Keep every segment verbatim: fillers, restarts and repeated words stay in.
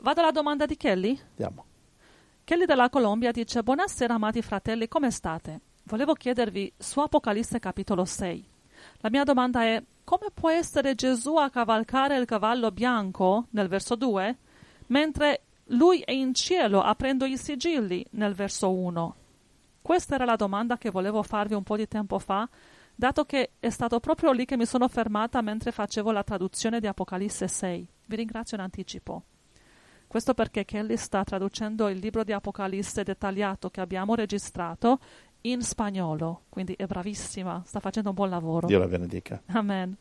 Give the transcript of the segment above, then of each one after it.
Vado alla domanda di Kelly? Andiamo. Kelly dalla Colombia dice: buonasera amati fratelli, come state? Volevo chiedervi su Apocalisse capitolo sei. La mia domanda è: come può essere Gesù a cavalcare il cavallo bianco nel verso due, mentre lui è in cielo aprendo i sigilli nel verso uno? Questa era la domanda che volevo farvi un po' di tempo fa, dato che è stato proprio lì che mi sono fermata mentre facevo la traduzione di Apocalisse sei. Vi ringrazio in anticipo. Questo perché Kelly sta traducendo il libro di Apocalisse dettagliato che abbiamo registrato in spagnolo, quindi è bravissima, sta facendo un buon lavoro. Dio la benedica. Amen.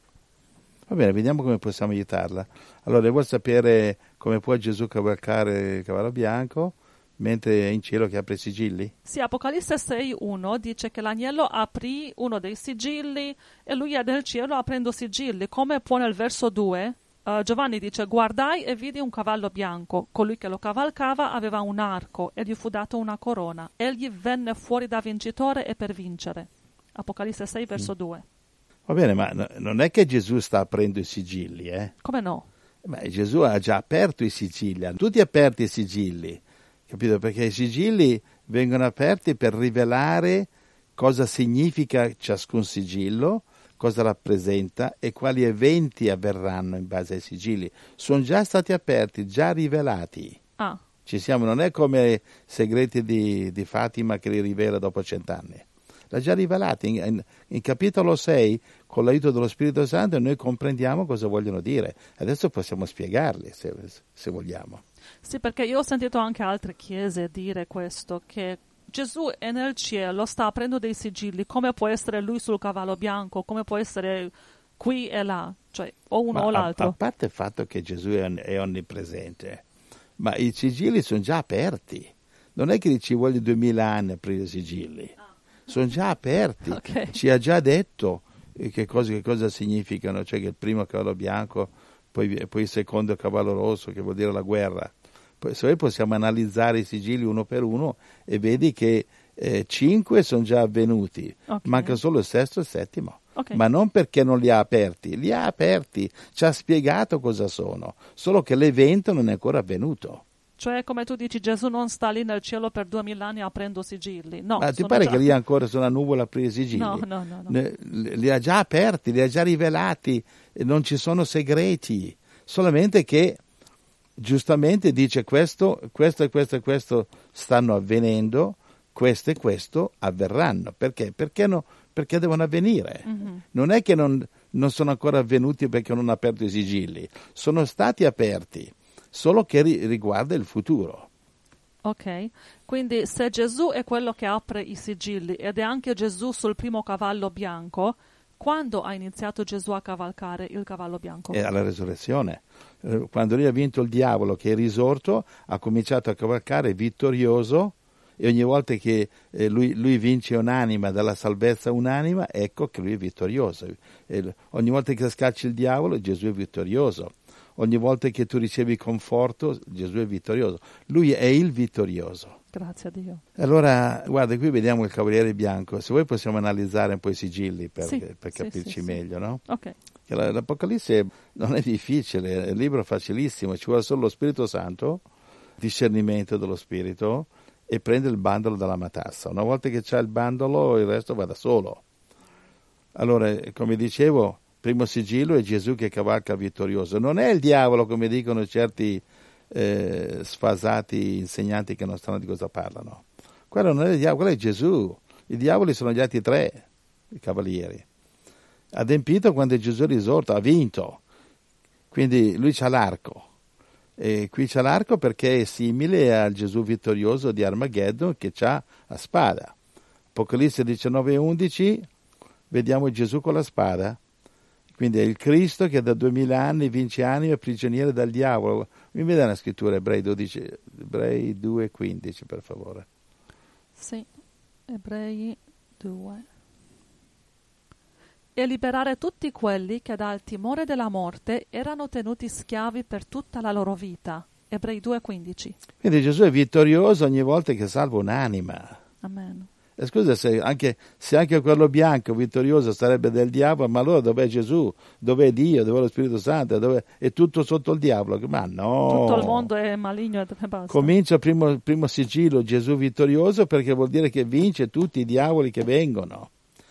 Va bene, vediamo come possiamo aiutarla. Allora, vuol sapere come può Gesù cavalcare il cavallo bianco mentre è in cielo che apre i sigilli? Sì, Apocalisse sei uno dice che l'agnello aprì uno dei sigilli e lui è nel cielo aprendo sigilli, come può nel verso due. Uh, Giovanni dice: guardai e vidi un cavallo bianco, colui che lo cavalcava aveva un arco e gli fu dato una corona. Egli venne fuori da vincitore e per vincere. Apocalisse sei verso mm. due. Va bene, ma no, non è che Gesù sta aprendo i sigilli, eh? Come no? Beh, Gesù ha già aperto i sigilli, hanno tutti aperti i sigilli, capito? Perché i sigilli vengono aperti per rivelare cosa significa ciascun sigillo, cosa rappresenta e quali eventi avverranno in base ai sigilli. Sono già stati aperti, già rivelati. Ah. Ci siamo, non è come segreti di, di Fatima che li rivela dopo cent'anni. L'ha già rivelati. In, in, in capitolo sei, con l'aiuto dello Spirito Santo, noi comprendiamo cosa vogliono dire. Adesso possiamo spiegarli, se, se vogliamo. Sì, perché io ho sentito anche altre chiese dire questo, che Gesù è nel cielo, sta aprendo dei sigilli. Come può essere lui sul cavallo bianco? Come può essere qui e là? Cioè, o uno ma o l'altro. A, a parte il fatto che Gesù è, è onnipresente, ma i sigilli sono già aperti. Non è che ci vogliono duemila anni a aprire i sigilli. Ah. Sono già aperti. Okay. Ci ha già detto che cosa, che cosa significano. Cioè che il primo cavallo bianco, poi, poi il secondo cavallo rosso, che vuol dire la guerra. Se noi possiamo analizzare i sigilli uno per uno e vedi che eh, cinque sono già avvenuti, okay. Manca solo il sesto e il settimo, okay. Ma non perché non li ha aperti, li ha aperti, ci ha spiegato cosa sono, solo che l'evento non è ancora avvenuto. Cioè, come tu dici, Gesù non sta lì nel cielo per duemila anni aprendo sigilli. No, ma ti pare già... che lì ancora sono a nuvola aprire i sigilli? No, no, no. no. Ne, li ha già aperti, li ha già rivelati, non ci sono segreti, solamente che giustamente dice questo, questo e questo e questo stanno avvenendo, questo e questo avverranno. Perché? Perché, no, perché devono avvenire. Mm-hmm. Non è che non, non sono ancora avvenuti perché non hanno aperto i sigilli, sono stati aperti, solo che ri, riguarda il futuro. Ok, quindi se Gesù è quello che apre i sigilli ed è anche Gesù sul primo cavallo bianco, quando ha iniziato Gesù a cavalcare il cavallo bianco? È alla resurrezione. Quando lui ha vinto il diavolo, che è risorto, ha cominciato a cavalcare vittorioso, e ogni volta che eh, lui, lui vince un'anima, dalla salvezza un'anima, ecco che lui è vittorioso. E ogni volta che scacci il diavolo, Gesù è vittorioso. Ogni volta che tu ricevi conforto, Gesù è vittorioso. Lui è il vittorioso. Grazie a Dio. Allora, guarda, qui vediamo il cavaliere bianco. Se vuoi possiamo analizzare un po' i sigilli per, sì, per sì, capirci sì, meglio, sì. no? Ok. L'Apocalisse non è difficile, è un libro facilissimo, ci vuole solo lo Spirito Santo, discernimento dello Spirito, e prende il bandolo dalla matassa. Una volta che c'è il bandolo, il resto va da solo. Allora, come dicevo, primo sigillo è Gesù che cavalca vittorioso. Non è il diavolo, come dicono certi eh, sfasati insegnanti che non sanno di cosa parlano. Quello non è il diavolo, quello è Gesù. I diavoli sono gli altri tre, i cavalieri. Ha adempito quando Gesù è risorto, ha vinto. Quindi lui c'ha l'arco. E qui c'ha l'arco perché è simile al Gesù vittorioso di Armageddon che c'ha la spada. Apocalisse diciannove undici, vediamo Gesù con la spada. Quindi è il Cristo che da duemila anni vince anime prigioniere dal diavolo. Mi vede la scrittura Ebrei dodici, Ebrei due quindici, per favore. Sì, Ebrei due. E liberare tutti quelli che dal timore della morte erano tenuti schiavi per tutta la loro vita. Ebrei due quindici. Quindi Gesù è vittorioso ogni volta che salva un'anima. Amen. E scusa, se anche, se anche quello bianco vittorioso sarebbe del diavolo, ma allora dov'è Gesù? Dov'è Dio? Dov'è lo Spirito Santo? Dov'è... È tutto sotto il diavolo? Ma no! Tutto il mondo è maligno e basta. Comincia il primo, primo sigillo, Gesù vittorioso, perché vuol dire che vince tutti i diavoli che vengono.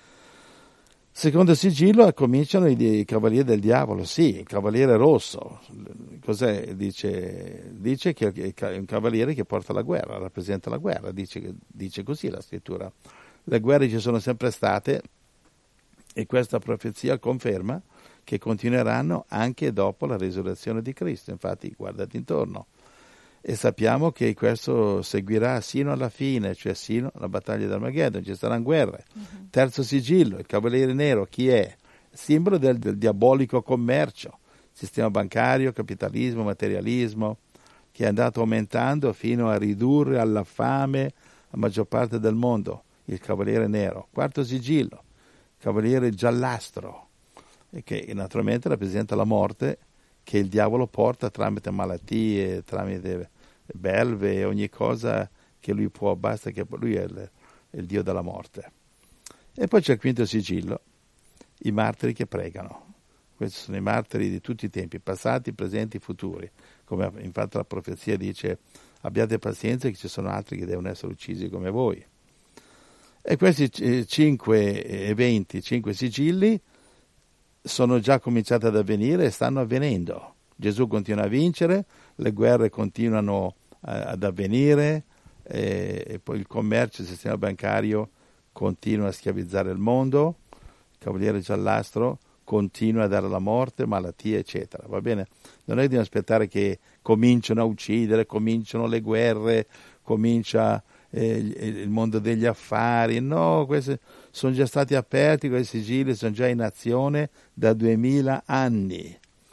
Secondo sigillo cominciano i, i cavalieri del diavolo, sì, il cavaliere rosso. Cos'è? Dice, dice che è un cavaliere che porta la guerra, rappresenta la guerra, dice, dice così la scrittura. Le guerre ci sono sempre state e questa profezia conferma che continueranno anche dopo la risurrezione di Cristo. Infatti guardate intorno e sappiamo che questo seguirà sino alla fine, cioè sino alla battaglia di Armageddon, ci saranno guerre. Uh-huh. Terzo sigillo, il cavaliere nero, chi è? Simbolo del, del diabolico commercio, sistema bancario, capitalismo, materialismo, che è andato aumentando fino a ridurre alla fame la maggior parte del mondo, il cavaliere nero. Quarto sigillo, cavaliere giallastro, che naturalmente rappresenta la morte, che il diavolo porta tramite malattie, tramite belve e ogni cosa che lui può, basta che lui è il, è il Dio della morte. E poi c'è il quinto sigillo, i martiri che pregano. Questi sono i martiri di tutti i tempi, passati, presenti, futuri. Come infatti la profezia dice, abbiate pazienza che ci sono altri che devono essere uccisi come voi. E questi cinque eventi, cinque sigilli, sono già cominciate ad avvenire e stanno avvenendo. Gesù continua a vincere, le guerre continuano a, ad avvenire e, e poi il commercio, il sistema bancario continua a schiavizzare il mondo, il cavaliere giallastro continua a dare la morte, malattie, eccetera. Va bene? Non è di aspettare che cominciano a uccidere, cominciano le guerre, comincia eh, il mondo degli affari. No, questi sono già stati aperti, questi sigilli sono già in azione da duemila anni.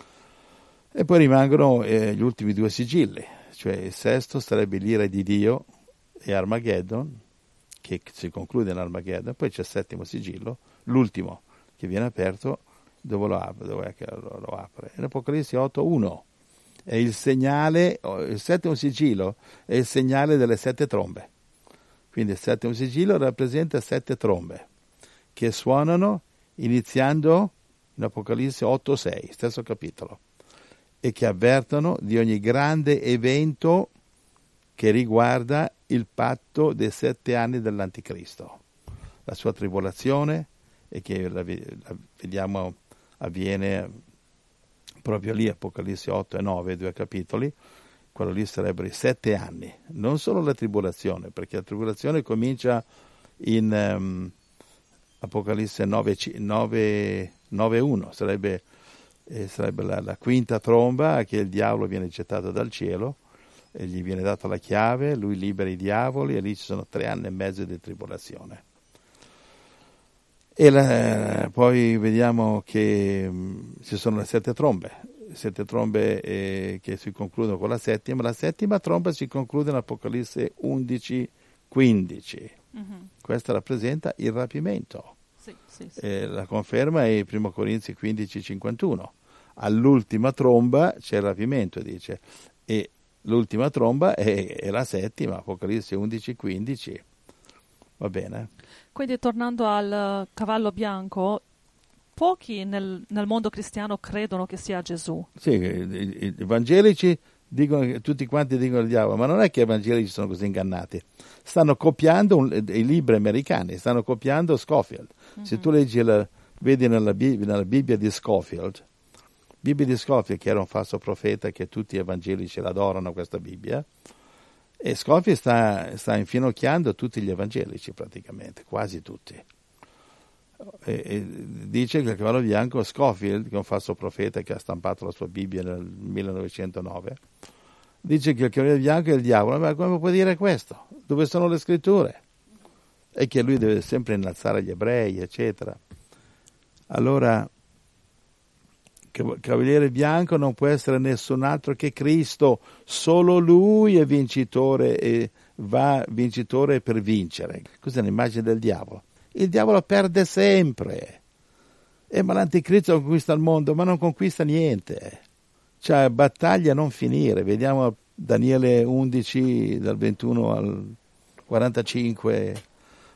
E poi rimangono eh, gli ultimi due sigilli, cioè il sesto sarebbe l'ira di Dio e Armageddon, che si conclude in Armageddon, poi c'è il settimo sigillo, l'ultimo, che viene aperto, dove lo apre? Dove è che lo, lo apre? In Apocalisse otto uno. È il segnale, il settimo sigillo è il segnale delle sette trombe. Quindi il settimo sigillo rappresenta sette trombe che suonano iniziando in Apocalisse otto sei, stesso capitolo, e che avvertono di ogni grande evento che riguarda il patto dei sette anni dell'Anticristo, la sua tribolazione, e che la, la vediamo avviene proprio lì, Apocalisse otto e nove, due capitoli. Quello lì sarebbero i sette anni, non solo la tribolazione, perché la tribolazione comincia in um, Apocalisse nove uno, sarebbe, eh, sarebbe la, la quinta tromba, che il diavolo viene gettato dal cielo e gli viene data la chiave, lui libera i diavoli e lì ci sono tre anni e mezzo di tribolazione. E la, poi vediamo che um, ci sono le sette trombe, sette trombe eh, che si concludono con la settima. La settima tromba si conclude in Apocalisse undici quindici. Mm-hmm. Questa rappresenta il rapimento. Sì, sì, sì. Eh, la conferma è primo Corinzi quindici cinquantuno. All'ultima tromba c'è il rapimento, dice, e l'ultima tromba è, è la settima, Apocalisse undici quindici. Va bene? Quindi tornando al cavallo bianco, pochi nel, nel mondo cristiano credono che sia Gesù. Sì, i, i evangelici dicono, tutti quanti dicono il diavolo, ma non è che gli evangelici sono così ingannati. Stanno copiando un, i libri americani, stanno copiando Scofield. Mm-hmm. Se tu leggi, la, vedi nella, nella Bibbia di Scofield, Bibbia di Scofield, che era un falso profeta, che tutti gli evangelici l'adorano questa Bibbia, e Scofield sta, sta infinocchiando tutti gli evangelici praticamente, quasi tutti. E, e dice che il cavallo bianco, Scofield, che è un falso profeta che ha stampato la sua Bibbia nel millenovecentonove, dice che il cavallo bianco è il diavolo. Ma come può dire questo? Dove sono le scritture? E che lui deve sempre innalzare gli ebrei, eccetera. Allora, il cavaliere bianco non può essere nessun altro che Cristo, solo lui è vincitore e va vincitore per vincere. Questa è un'immagine del diavolo. Il diavolo perde sempre, eh, ma l'anticristo conquista il mondo, ma non conquista niente. C'è battaglia a non finire. Vediamo Daniele undici, dal ventuno al quarantacinque,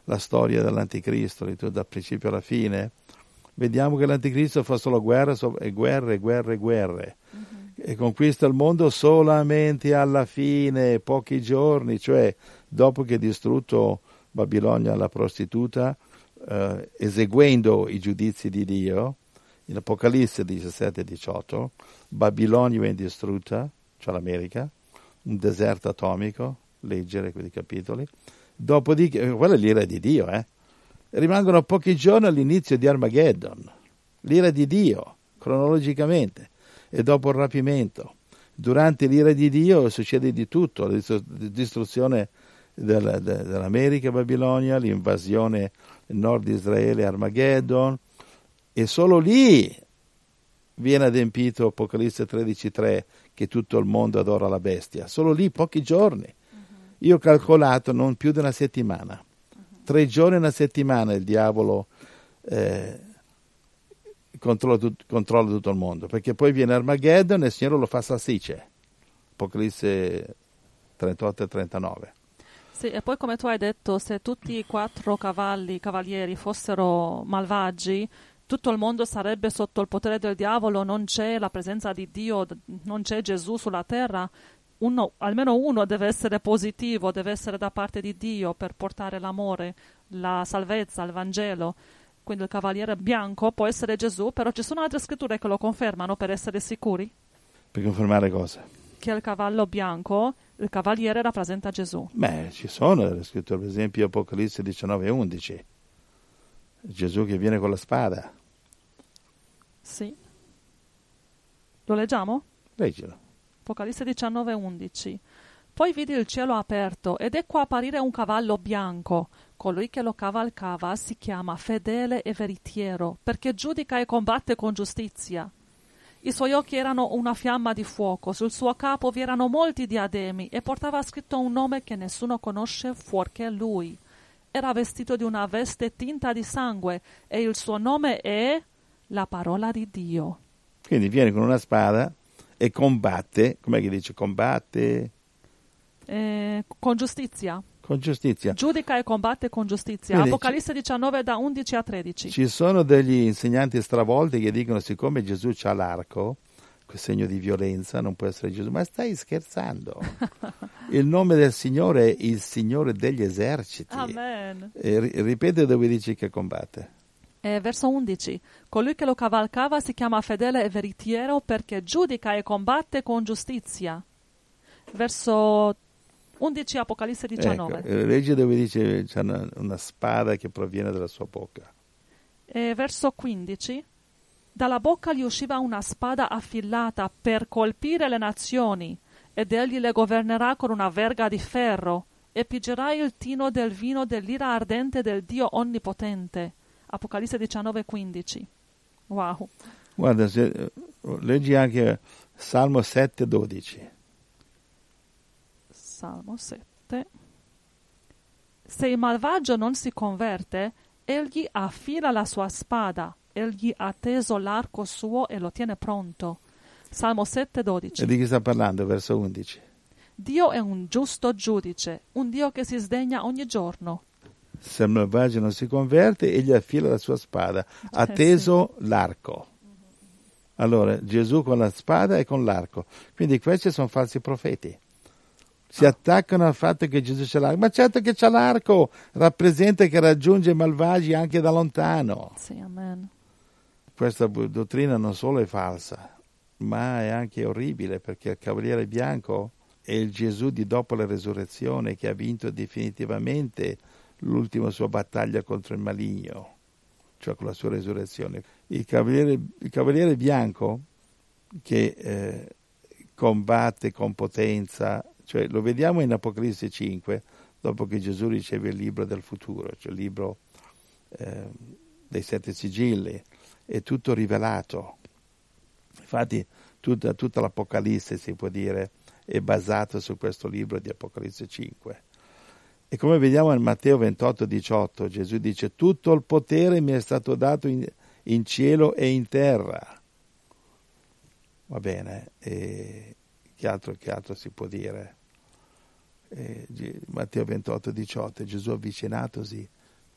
la storia dell'anticristo, da principio alla fine, vediamo che l'anticristo fa solo guerre e guerre, guerre, guerre. Mm-hmm. E conquista il mondo solamente alla fine, pochi giorni, cioè dopo che ha distrutto Babilonia, la prostituta, eh, eseguendo i giudizi di Dio. In Apocalisse diciassette diciotto, Babilonia viene distrutta, cioè l'America, un deserto atomico, leggere quei capitoli. Dopodiché, quella è l'ira di Dio, eh? Rimangono pochi giorni all'inizio di Armageddon, l'ira di Dio, cronologicamente. E dopo il rapimento. Durante l'ira di Dio succede di tutto, la distruzione del, de, dell'America, Babilonia, l'invasione del nord di Israele, Armageddon, e solo lì viene adempito Apocalisse tredici tre, che tutto il mondo adora la bestia. Solo lì, pochi giorni. Uh-huh. Io ho calcolato non più di una settimana. Uh-huh. Tre giorni e una settimana il diavolo eh, Controlla, tut, controlla tutto il mondo, perché poi viene Armageddon e il Signore lo fa salsicce. Apocalisse trentotto e trentanove. Sì, e poi come tu hai detto, se tutti i quattro cavalli, cavalieri fossero malvagi, tutto il mondo sarebbe sotto il potere del diavolo, non c'è la presenza di Dio, non c'è Gesù sulla terra. Uno, almeno uno deve essere positivo, deve essere da parte di Dio per portare l'amore, la salvezza, il Vangelo. Quindi il cavaliere bianco può essere Gesù, però ci sono altre scritture che lo confermano per essere sicuri. Per confermare cosa? Che il cavallo bianco, il cavaliere rappresenta Gesù. Beh, ci sono delle scritture, per esempio Apocalisse diciannove undici. Gesù che viene con la spada. Sì. Lo leggiamo? Leggilo. Apocalisse diciannove undici. Poi vidi il cielo aperto ed ecco apparire un cavallo bianco. Colui che lo cavalcava si chiama Fedele e Veritiero, perché giudica e combatte con giustizia. I suoi occhi erano una fiamma di fuoco, sul suo capo vi erano molti diademi e portava scritto un nome che nessuno conosce fuorché lui. Era vestito di una veste tinta di sangue e il suo nome è la parola di Dio. Quindi viene con una spada e combatte, com'è che dice combatte? Eh, con giustizia. Con giustizia. Giudica e combatte con giustizia. Quindi Apocalisse diciannove da undici a tredici. Ci sono degli insegnanti stravolti che dicono siccome Gesù c'ha l'arco, quel segno di violenza, non può essere Gesù. Ma stai scherzando? Il nome del Signore è il Signore degli eserciti. Amen. E, ripete dove dici che combatte. Eh, verso undici. Colui che lo cavalcava si chiama Fedele e Veritiero perché giudica e combatte con giustizia. Verso undici Apocalisse diciannove. Ecco, leggi dove dice c'è una, una spada che proviene dalla sua bocca. E verso quindici. Dalla bocca gli usciva una spada affilata per colpire le nazioni, ed egli le governerà con una verga di ferro, e pigerà il tino del vino dell'ira ardente del Dio Onnipotente. Apocalisse diciannove quindici. Wow. Guarda, se, leggi anche Salmo sette dodici. Salmo sette. Se il malvagio non si converte, egli affila la sua spada, egli ha teso l'arco suo e lo tiene pronto. Salmo sette dodici. E di chi sta parlando? Verso undici. Dio è un giusto giudice, un Dio che si sdegna ogni giorno. Se il malvagio non si converte, egli affila la sua spada, ha Eh, teso sì. l'arco. Allora, Gesù con la spada e con l'arco. Quindi questi sono falsi profeti. Si attaccano al fatto che Gesù c'ha l'arco. Ma certo che c'ha l'arco, rappresenta che raggiunge i malvagi anche da lontano. Sì, amen. Questa dottrina non solo è falsa, ma è anche orribile, perché il Cavaliere Bianco è il Gesù di dopo la resurrezione che ha vinto definitivamente l'ultima sua battaglia contro il maligno, cioè con la sua resurrezione. Il Cavaliere, il Cavaliere Bianco che eh, combatte con potenza, cioè lo vediamo in Apocalisse cinque, dopo che Gesù riceve il libro del futuro, cioè il libro eh, dei sette sigilli, è tutto rivelato. Infatti tutta, tutta l'Apocalisse, si può dire, è basato su questo libro di Apocalisse cinque. E come vediamo in Matteo ventotto diciotto, Gesù dice: tutto il potere mi è stato dato in, in cielo e in terra. Va bene, e che altro, che altro si può dire? E Matteo ventotto diciotto, Gesù avvicinatosi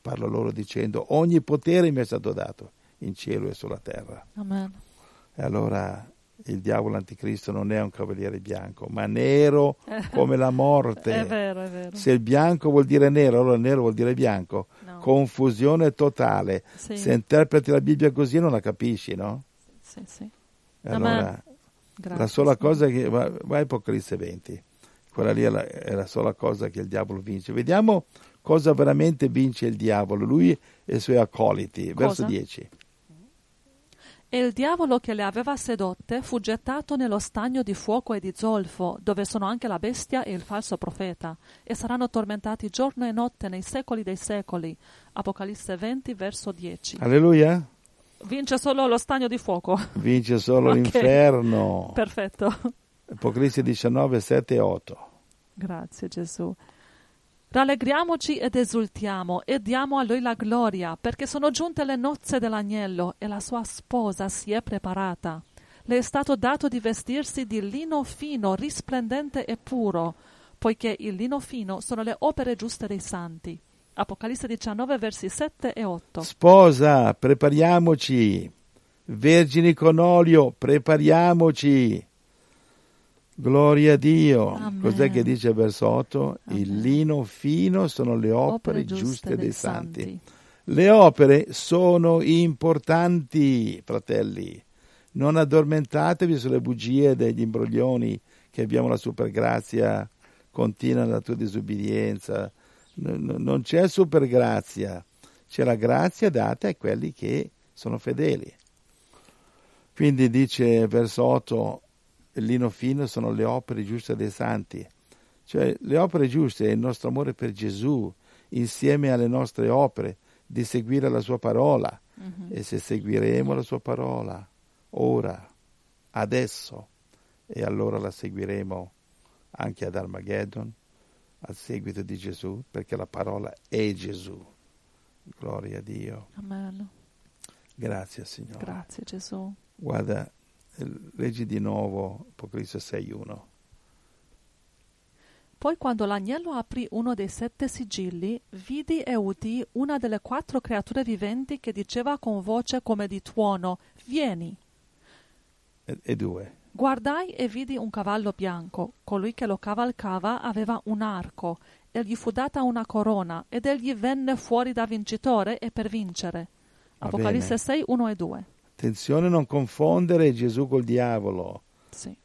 parla loro dicendo: ogni potere mi è stato dato in cielo e sulla terra. Amen. E allora il diavolo anticristo non è un cavaliere bianco, ma nero come la morte. È vero, è vero. Se il bianco vuol dire nero, allora nero vuol dire bianco. No. Confusione totale. Sì. Se interpreti la Bibbia così non la capisci, no? Sì, sì. E allora Grazie, la sola sì. cosa che va, va Apocalisse venti, quella lì è la, è la sola cosa che il diavolo vince. Vediamo cosa veramente vince il diavolo, lui e i suoi accoliti. Cosa? Verso dieci. E il diavolo che le aveva sedotte fu gettato nello stagno di fuoco e di zolfo, dove sono anche la bestia e il falso profeta, e saranno tormentati giorno e notte nei secoli dei secoli. Apocalisse venti, verso dieci. Alleluia. Vince solo lo stagno di fuoco. Vince solo Ok. l'inferno. Perfetto. Apocalisse diciannove, sette e otto. Grazie Gesù. Rallegriamoci ed esultiamo e diamo a Lui la gloria, perché sono giunte le nozze dell'agnello e la sua sposa si è preparata. Le è stato dato di vestirsi di lino fino, risplendente e puro, poiché il lino fino sono le opere giuste dei santi. Apocalisse diciannove, versi sette e otto. Sposa, prepariamoci. Vergini con olio, prepariamoci. Gloria a Dio. Amen. Cos'è che dice verso otto? Amen. Il lino fino sono le opere, Opere giuste, giuste dei dei santi. santi. Le opere sono importanti, fratelli. Non addormentatevi sulle bugie degli imbroglioni che abbiamo la supergrazia continua nella tua disubbidienza. N- non c'è supergrazia, c'è la grazia data a quelli che sono fedeli. Quindi dice verso otto: il lino fino sono le opere giuste dei santi. Cioè le opere giuste è il nostro amore per Gesù, insieme alle nostre opere, di seguire la sua parola. Mhm. E se seguiremo la sua parola, ora, adesso, e allora la seguiremo anche ad Armageddon, al seguito di Gesù, perché la parola è Gesù. Gloria a Dio. Amen. Grazie Signore. Grazie Gesù. Guarda, leggi di nuovo Apocalisse sei uno. Poi quando l'agnello aprì uno dei sette sigilli, vidi e udì una delle quattro creature viventi che diceva con voce come di tuono: vieni. E, e due. Guardai e vidi un cavallo bianco. Colui che lo cavalcava aveva un arco, e gli fu data una corona, ed egli venne fuori da vincitore e per vincere. Va Apocalisse bene. sei, uno e due. Attenzione a non confondere Gesù col diavolo. Sì.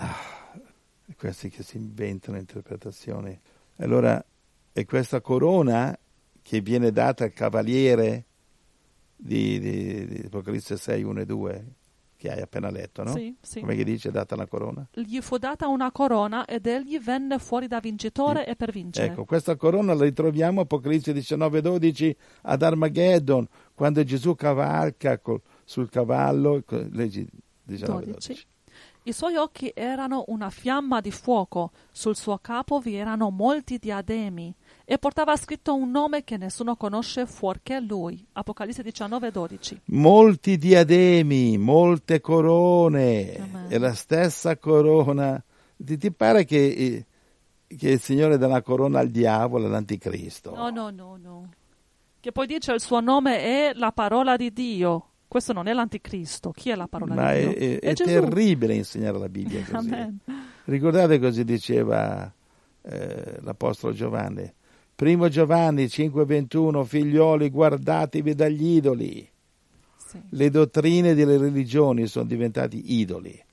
Questi che si inventano interpretazioni. Allora, è questa corona che viene data al cavaliere di, di, di Apocalisse sei, uno e due, che hai appena letto, no? Sì, sì. Come che dice, è data una corona? Gli fu data una corona ed egli venne fuori da vincitore Sì. e per vincere. Ecco, questa corona la ritroviamo Apocalisse diciannove dodici ad Armageddon, quando Gesù cavalca col, sul cavallo, leggi diciannove dodici. I suoi occhi erano una fiamma di fuoco, sul suo capo vi erano molti diademi, e portava scritto un nome che nessuno conosce fuorché lui. Apocalisse diciannove dodici. Molti diademi, molte corone, Amen. è la stessa corona. Ti, ti pare che, che il Signore dà una corona al diavolo, all'anticristo? No, no, no, no. Che poi dice il suo nome è la parola di Dio. Questo non è l'anticristo. Chi è la parola Ma di Dio? è, è, è Gesù. terribile insegnare la Bibbia così. Amen. Ricordate cosa diceva eh, l'Apostolo Giovanni? Primo Giovanni cinque ventuno, figlioli, guardatevi dagli idoli. Sì. Le dottrine delle religioni sono diventati idoli.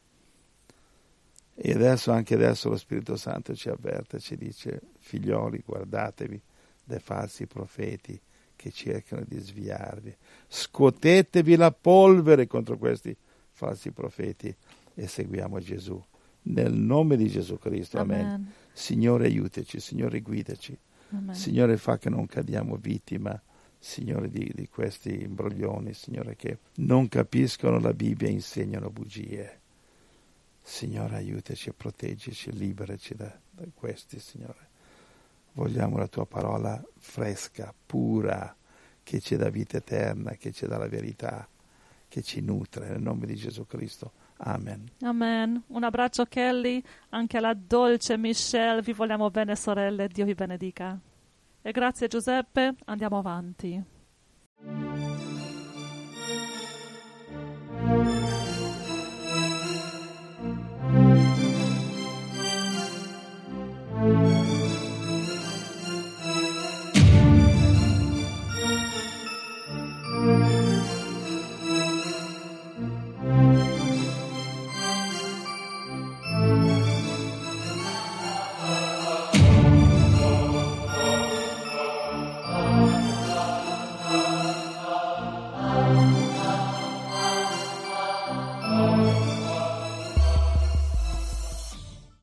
E adesso, anche adesso, lo Spirito Santo ci avverte, ci dice: figlioli, guardatevi dai falsi profeti che cercano di sviarvi. Scuotetevi la polvere contro questi falsi profeti e seguiamo Gesù. Nel nome di Gesù Cristo, amen. Amen. Signore, aiutaci, Signore, guidaci. Amen. Signore, fa che non cadiamo vittima, Signore, di, di questi imbroglioni, Signore, che non capiscono la Bibbia e insegnano bugie. Signore, aiutaci e proteggici, liberaci da, da questi, Signore. Vogliamo la tua parola fresca, pura, che ci dà vita eterna, che ci dà la verità, che ci nutre, nel nome di Gesù Cristo. Amen. Amen. Un abbraccio Kelly, anche alla dolce Michelle. Vi vogliamo bene sorelle. Dio vi benedica. E grazie Giuseppe, andiamo avanti.